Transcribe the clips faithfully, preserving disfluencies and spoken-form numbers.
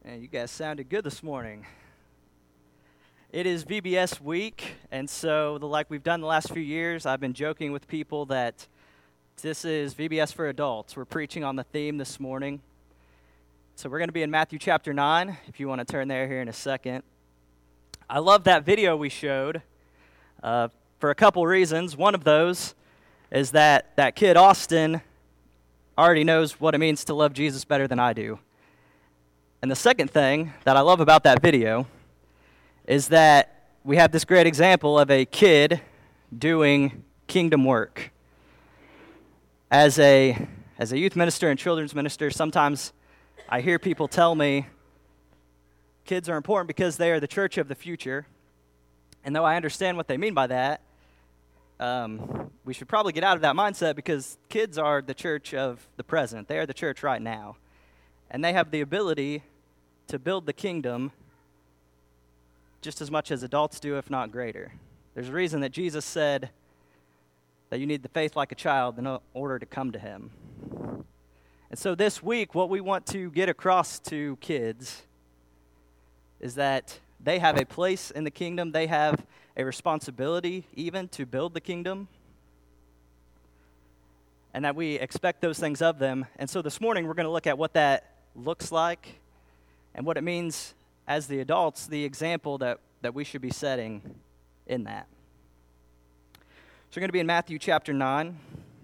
Man, you guys sounded good this morning. It is V B S week, and so the, like we've done the last few years, I've been joking with people that this is V B S for adults. We're preaching on the theme this morning. So we're going to be in Matthew chapter nine, if you want to turn there here in a second. I love that video we showed uh, for a couple reasons. One of those is that that kid, Austin, already knows what it means to love Jesus better than I do. And the second thing that I love about that video is that we have this great example of a kid doing kingdom work. As a as a youth minister and children's minister, sometimes I hear people tell me kids are important because they are the church of the future. And though I understand what they mean by that, um, we should probably get out of that mindset because kids are the church of the present. They are the church right now. And they have the ability to build the kingdom just as much as adults do, if not greater. There's a reason that Jesus said that you need the faith like a child in order to come to him. And so this week, what we want to get across to kids is that they have a place in the kingdom. They have a responsibility even to build the kingdom, and that we expect those things of them. And so this morning, we're going to look at what that looks like and what it means as the adults, the example that, that we should be setting in that. So we're going to be in Matthew chapter nine,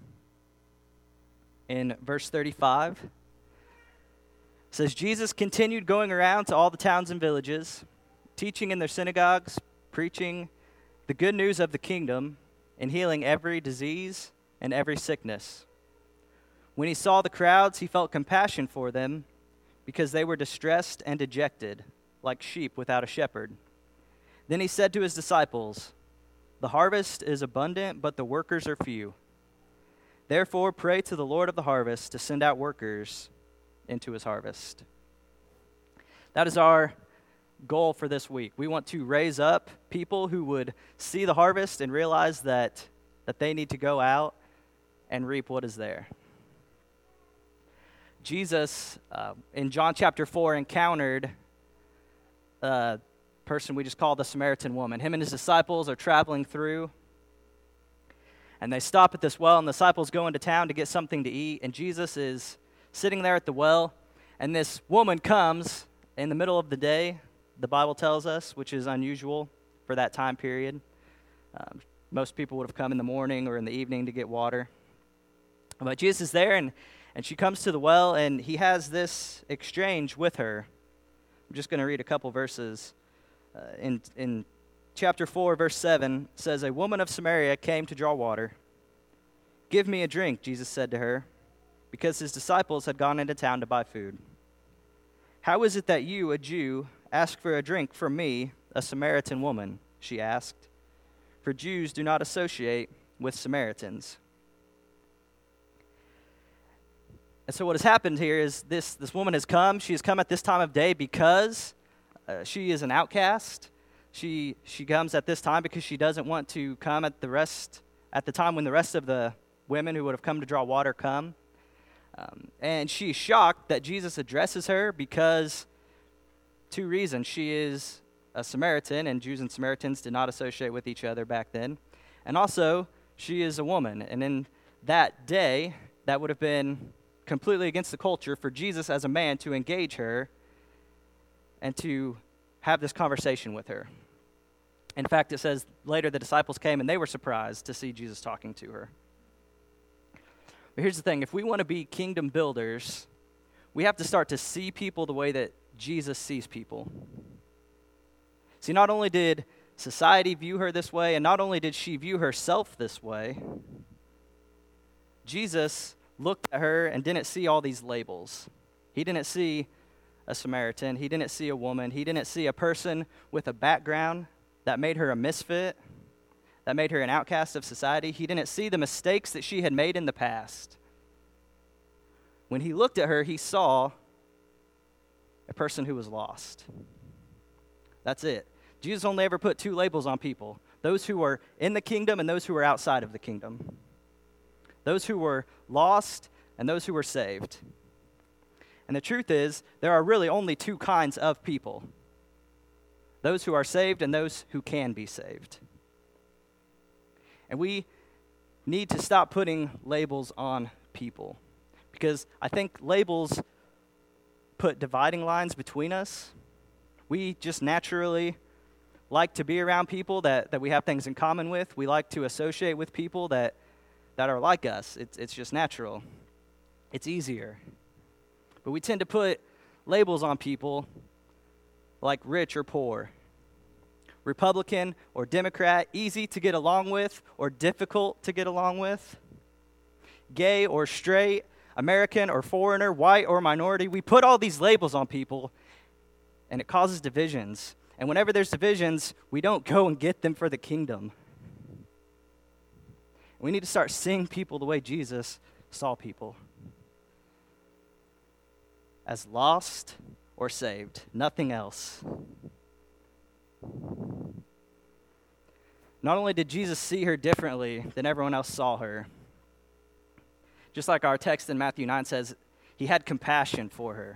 in verse thirty-five. It says, Jesus continued going around to all the towns and villages, teaching in their synagogues, preaching the good news of the kingdom, and healing every disease and every sickness. When he saw the crowds, he felt compassion for them, because they were distressed and dejected, like sheep without a shepherd. Then he said to his disciples, "The harvest is abundant, but the workers are few. Therefore pray to the Lord of the harvest to send out workers into his harvest." That is our goal for this week. We want to raise up people who would see the harvest and realize that, that they need to go out and reap what is there. Jesus, uh, in John chapter four, encountered a person we just call the Samaritan woman. Him and his disciples are traveling through, and they stop at this well, and the disciples go into town to get something to eat, and Jesus is sitting there at the well, and this woman comes in the middle of the day, the Bible tells us, which is unusual for that time period. Um, most people would have come in the morning or in the evening to get water. But Jesus is there, and And she comes to the well, and he has this exchange with her. I'm just going to read a couple verses. Uh, in, in chapter four, verse seven, it says, "A woman of Samaria came to draw water. 'Give me a drink,' Jesus said to her, because his disciples had gone into town to buy food. 'How is it that you, a Jew, ask for a drink from me, a Samaritan woman?' she asked. For Jews do not associate with Samaritans." And so what has happened here is this, this woman has come. She has come at this time of day because uh, she is an outcast. She she comes at this time because she doesn't want to come at the rest at the time when the rest of the women who would have come to draw water come. Um, and she's shocked that Jesus addresses her because two reasons. She is a Samaritan, and Jews and Samaritans did not associate with each other back then. And also, she is a woman. And in that day, that would have been completely against the culture for Jesus as a man to engage her and to have this conversation with her. In fact, it says later the disciples came and they were surprised to see Jesus talking to her. But here's the thing, if we want to be kingdom builders, we have to start to see people the way that Jesus sees people. See, not only did society view her this way, and not only did she view herself this way, Jesus looked at her and didn't see all these labels. He didn't see a Samaritan. He didn't see a woman. He didn't see a person with a background that made her a misfit, that made her an outcast of society. He didn't see the mistakes that she had made in the past. When he looked at her, he saw a person who was lost. That's it. Jesus only ever put two labels on people, those who were in the kingdom and those who were outside of the kingdom. Those who were lost and those who were saved. And the truth is, there are really only two kinds of people: those who are saved and those who can be saved. And we need to stop putting labels on people, because I think labels put dividing lines between us. We just naturally like to be around people that, that we have things in common with. We like to associate with people that, that are like us. It's, it's just natural. It's easier. But we tend to put labels on people like rich or poor, Republican or Democrat, easy to get along with or difficult to get along with, gay or straight, American or foreigner, white or minority. We put all these labels on people, and it causes divisions. And whenever there's divisions, we don't go and get them for the kingdom. We need to start seeing people the way Jesus saw people, as lost or saved, nothing else. Not only did Jesus see her differently than everyone else saw her, just like our text in Matthew nine says, he had compassion for her.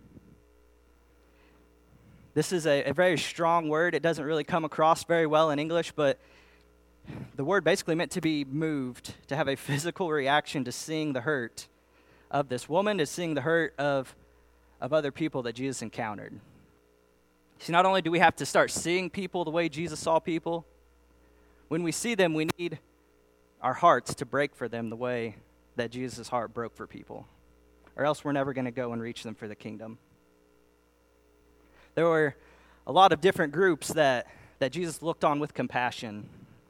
This is a, a very strong word. It doesn't really come across very well in English, but the word basically meant to be moved, to have a physical reaction to seeing the hurt of this woman, to seeing the hurt of, of other people that Jesus encountered. See, not only do we have to start seeing people the way Jesus saw people, when we see them, we need our hearts to break for them the way that Jesus' heart broke for people, or else we're never going to go and reach them for the kingdom. There were a lot of different groups that, that Jesus looked on with compassion.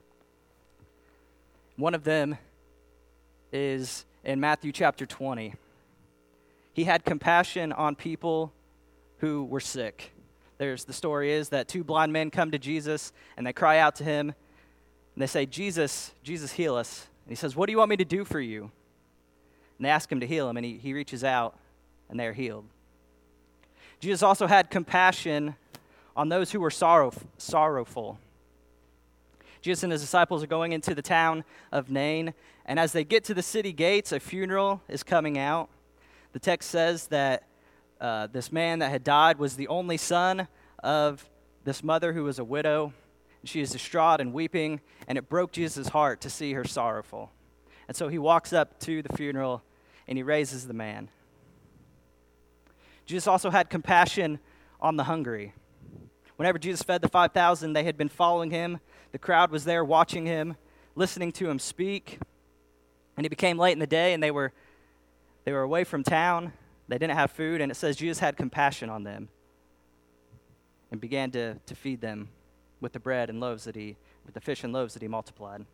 One of them is in Matthew chapter twenty. He had compassion on people who were sick. There's the story is that two blind men come to Jesus, and they cry out to him, and they say, Jesus, Jesus, heal us. And he says, what do you want me to do for you? And they ask him to heal him, and he, he reaches out, and they are healed. Jesus also had compassion on those who were sorrow, sorrowful. Jesus and his disciples are going into the town of Nain, and as they get to the city gates, a funeral is coming out. The text says that uh, this man that had died was the only son of this mother who was a widow. She is distraught and weeping, and it broke Jesus' heart to see her sorrowful. And so he walks up to the funeral, and he raises the man. Jesus also had compassion on the hungry. Whenever Jesus fed the five thousand, they had been following him. The crowd was there watching him, listening to him speak. And it became late in the day, and they were they were away from town. They didn't have food, and it says Jesus had compassion on them and began to, to feed them with the bread and loaves that he, with the fish and loaves that he multiplied.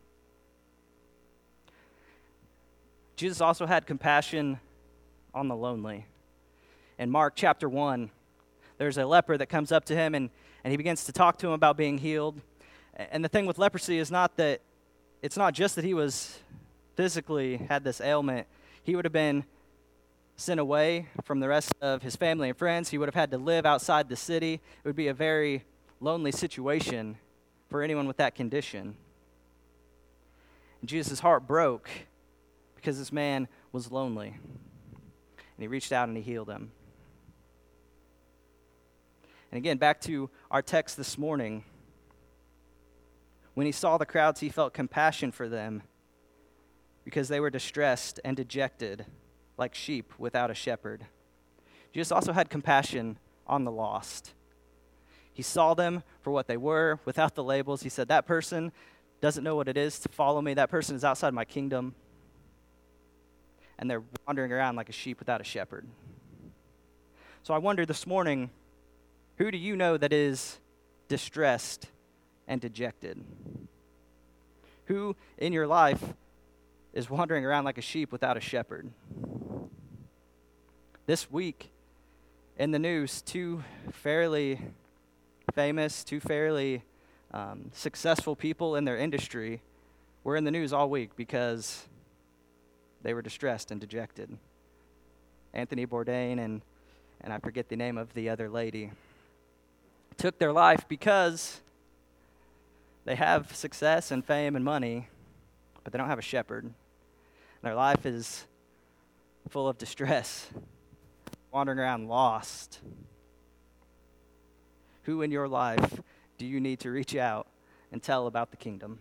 Jesus also had compassion on the lonely. In Mark chapter one, there's a leper that comes up to him, and, and he begins to talk to him about being healed. And the thing with leprosy is not that, it's not just that he was physically had this ailment. He would have been sent away from the rest of his family and friends. He would have had to live outside the city. It would be a very lonely situation for anyone with that condition. And Jesus' heart broke because this man was lonely. And he reached out and he healed him. And again, back to our text this morning. When he saw the crowds, he felt compassion for them because they were distressed and dejected like sheep without a shepherd. Jesus also had compassion on the lost. He saw them for what they were without the labels. He said, that person doesn't know what it is to follow me. That person is outside my kingdom. And they're wandering around like a sheep without a shepherd. So I wonder this morning, who do you know that is distressed and dejected? Who in your life is wandering around like a sheep without a shepherd? This week in the news, two fairly famous, two fairly um, successful people in their industry were in the news all week because they were distressed and dejected. Anthony Bourdain and, and I forget the name of the other lady, took their life because they have success and fame and money, but they don't have a shepherd. Their life is full of distress. wandering around lost? Who in your life do you need to reach out and tell about the kingdom?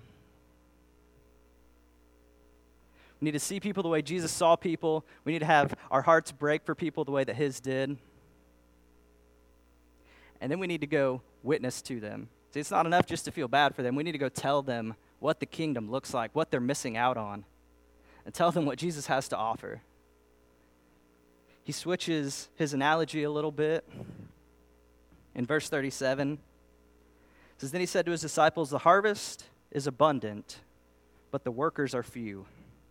We need to see people the way Jesus saw people. We need to have our hearts break for people the way that his did. And then we need to go witness to them. See, it's not enough just to feel bad for them. We need to go tell them what the kingdom looks like, what they're missing out on, and tell them what Jesus has to offer. He switches his analogy a little bit. In verse thirty-seven, it says, "Then he said to his disciples, the harvest is abundant, but the workers are few."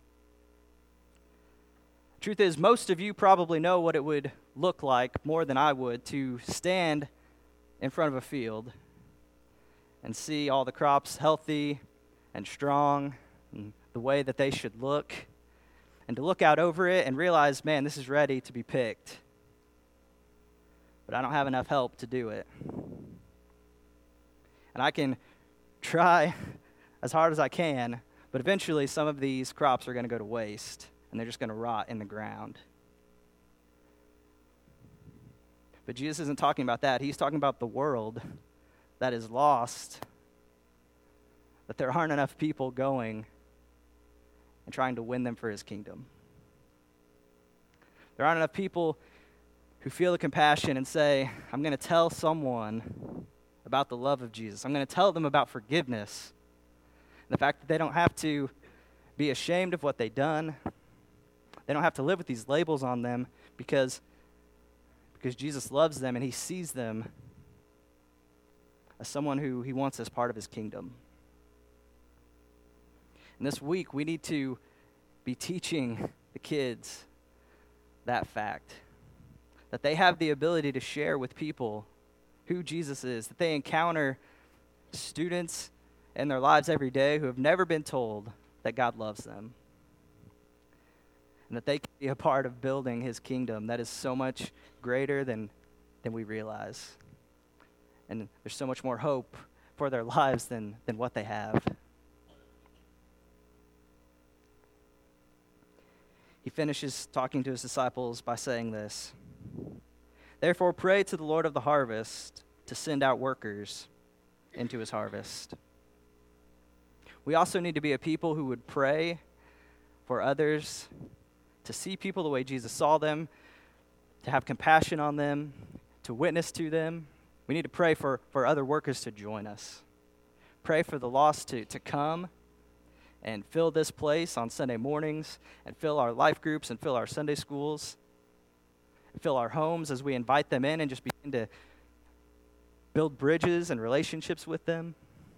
Truth is, most of you probably know what it would look like more than I would to stand in front of a field and see all the crops healthy and strong and the way that they should look, and to look out over it and realize, man, this is ready to be picked. But I don't have enough help to do it. And I can try as hard as I can, but eventually some of these crops are going to go to waste, and they're just going to rot in the ground. But Jesus isn't talking about that. He's talking about the world that is lost, that there aren't enough people going and trying to win them for his kingdom. There aren't enough people who feel the compassion and say, I'm going to tell someone about the love of Jesus. I'm going to tell them about forgiveness, and the fact that they don't have to be ashamed of what they've done. They don't have to live with these labels on them because, because Jesus loves them and he sees them as someone who he wants as part of his kingdom. And this week, we need to be teaching the kids that fact, that they have the ability to share with people who Jesus is, that they encounter students in their lives every day who have never been told that God loves them, and that they can be a part of building his kingdom that is so much greater than, than we realize. And there's so much more hope for their lives than, than what they have. He finishes talking to his disciples by saying this, "Therefore pray to the Lord of the harvest to send out workers into his harvest." We also need to be a people who would pray for others, to see people the way Jesus saw them, to have compassion on them, to witness to them. We need to pray for, for other workers to join us. Pray for the lost to, to come and fill this place on Sunday mornings, and fill our life groups, and fill our Sunday schools, and fill our homes as we invite them in and just begin to build bridges and relationships with them.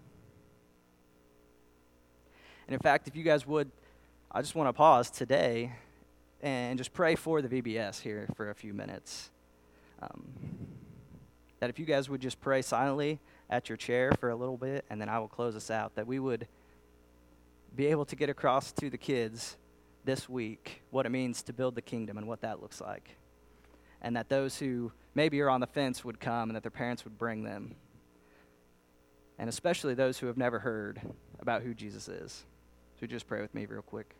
And in fact, if you guys would, I just want to pause today and just pray for the V B S here for a few minutes. Um, that if you guys would just pray silently at your chair for a little bit, and then I will close us out, that we would be able to get across to the kids this week what it means to build the kingdom and what that looks like. And that those who maybe are on the fence would come, and that their parents would bring them. And especially those who have never heard about who Jesus is. So just pray with me real quick.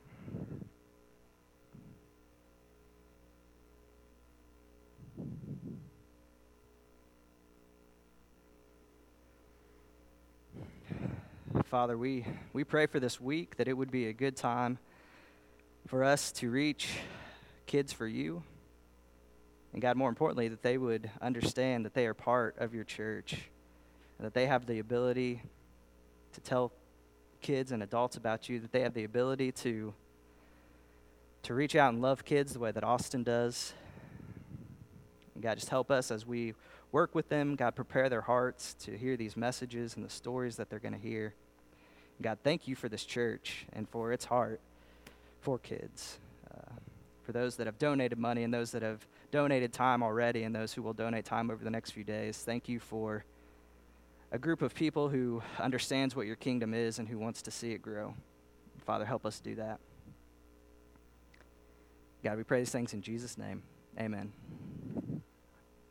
Father, we, we pray for this week that it would be a good time for us to reach kids for you. And God, more importantly, that they would understand that they are part of your church, and that they have the ability to tell kids and adults about you, that they have the ability to, to reach out and love kids the way that Austin does. And God, just help us as we work with them. God, prepare their hearts to hear these messages and the stories that they're going to hear. God, thank you for this church and for its heart for kids, uh, for those that have donated money and those that have donated time already and those who will donate time over the next few days. Thank you for a group of people who understands what your kingdom is and who wants to see it grow. Father, help us do that. God, we pray these things in Jesus' name. Amen.